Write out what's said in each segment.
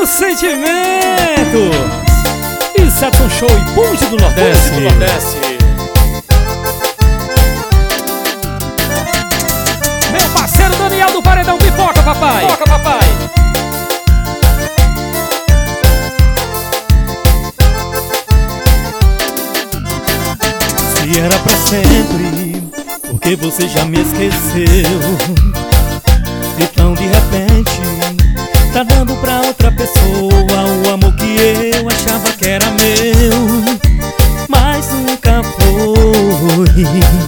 sentimento. Isso é um show e Punge do Nordeste. Meu parceiro Daniel do Paredão, pipoca, papai. Pipoca, papai. Se era pra sempre, porque você já me esqueceu. Então de repente tá dando pra outra pessoa o amor que eu achava que era meu, mas nunca foi.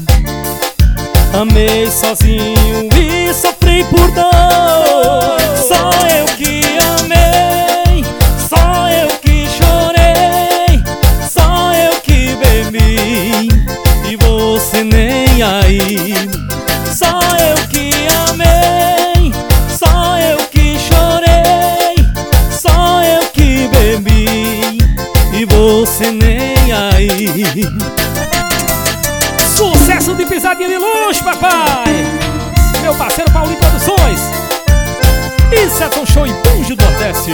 Amei sozinho e sofri por dor. Só eu que amei, só eu que chorei, só eu que bebi e você nem aí. Só eu que amei, só eu que chorei, só eu que bebi e você nem aí. Sucesso de pisadinha de luxo, papai. Meu parceiro Paulinho Produções. Isso é um show e Punge do Nordeste.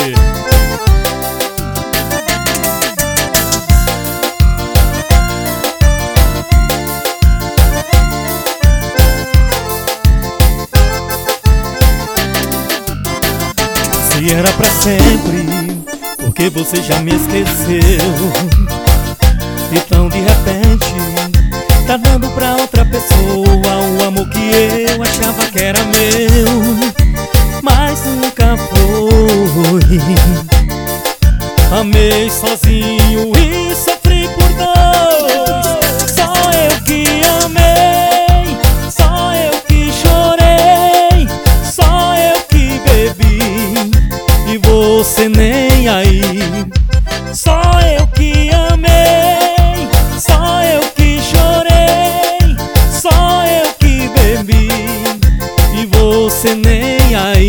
Se era pra sempre, porque você já me esqueceu. Então de repente tá dando pra outra pessoa o amor que eu achava que era meu, mas nunca foi. Amei sozinho e sofri por dois. Só eu que amei, só eu que chorei, só eu que bebi e você nem aí. Só eu que amei, só eu que chorei, só eu que bebi e você nem aí.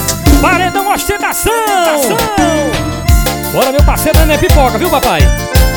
Paredão ostentação. Bora, meu parceiro Nenê Pipoca, viu, papai?